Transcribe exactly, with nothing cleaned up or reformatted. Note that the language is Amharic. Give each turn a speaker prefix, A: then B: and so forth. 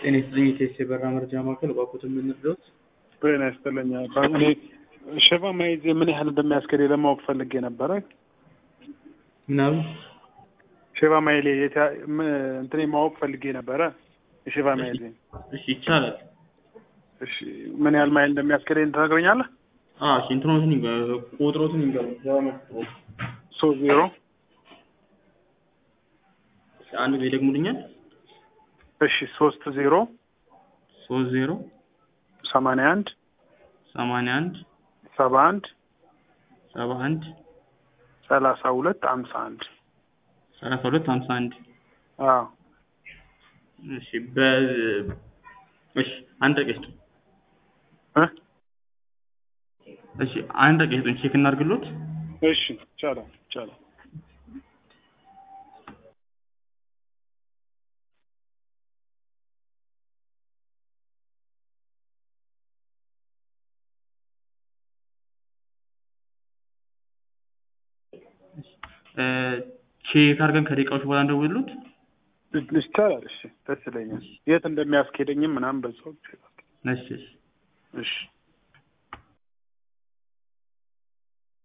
A: ጤና ይስጥልኝ የቴስ የበራ መረጃ ማዕከል ባኮት የምንድረስ
B: ጤና ይስጥልኝ እኔ ሸባ ማይዝ ምን ያህል እንደሚያስከድ ለማወቅ ፈልጌ ነበረ
A: ምናምን
B: ሸባ ማይል እንትን ማወቅ ፈልጌ ነበረ ሸባ ማይል
A: እሺ ይቻላል
B: እሺ ምን ያህል ማይል እንደሚያስከድ ትነግረኛለህ
A: አዎ እሺ እንትኖትን ቁጥሮትን ይንገሩ ዘመን
B: ሶስት ዜሮ
A: አንድ ጊዜ ደግሙልኛል
B: እሺ ሶስት ዜሮ
A: ሶስት ዜሮ
B: ሰማንያ አንድ
A: ሰማንያ አንድ
B: ሰባ አንድ
A: ሰባ አንድ
B: ሰላሳ ሁለት ሃምሳ አንድ
A: ሰላሳ ሁለት ሃምሳ አንድ
B: አዎ
A: እሺ በ እሺ አንድ ቀስቱ
B: እ
A: እሺ አንድ ቀስቱን ቼክ እናድርግሎት
B: እሺ ቻላ ቻላ
A: ቼክ አድርገን ከደቂቃዎች በኋላ እንደውሉት
B: ይቻላል እሺ ደስ ይለኛል የት እንደሚያስኬደኝም ምናምን በዛው
A: እሺ
B: እሺ